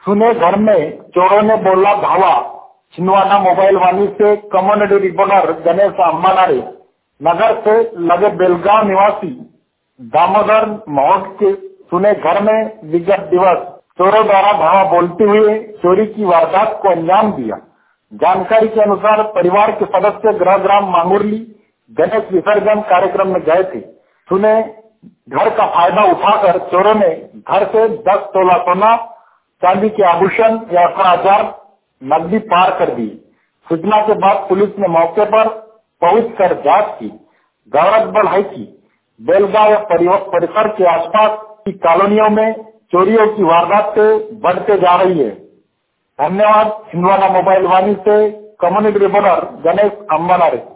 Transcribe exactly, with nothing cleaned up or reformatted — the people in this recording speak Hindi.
सुने घर में चोरों ने बोला धावा। छिंदवाड़ा मोबाइल वाणी से कम्युनिटी रिपोर्टर गणेश अम्बानारे। नगर से लगे बेलगांव निवासी दामोदर महोट के सुने घर में विगत दिवस चोरों द्वारा धावा बोलते हुए चोरी की वारदात को अंजाम दिया। जानकारी के अनुसार परिवार के सदस्य गृहग्राम मांगुरली गणेश विसर्जन कार्यक्रम में गए थे। सुने घर का फायदा उठाकर चोरों ने घर से दस तोला सोना, चांदी के आभूषण या अठारह हजार नकदी पार कर दी। सूचना के बाद पुलिस ने मौके पर पहुंचकर जांच की। गौरतलब है कि बेलगांव परिसर के आसपास की कॉलोनियों में चोरियों की वारदातें बढ़ते जा रही है। धन्यवाद। छिंदवाड़ा मोबाइल वाणी से कम्युनिटी रिपोर्टर गणेश अम्बानारे।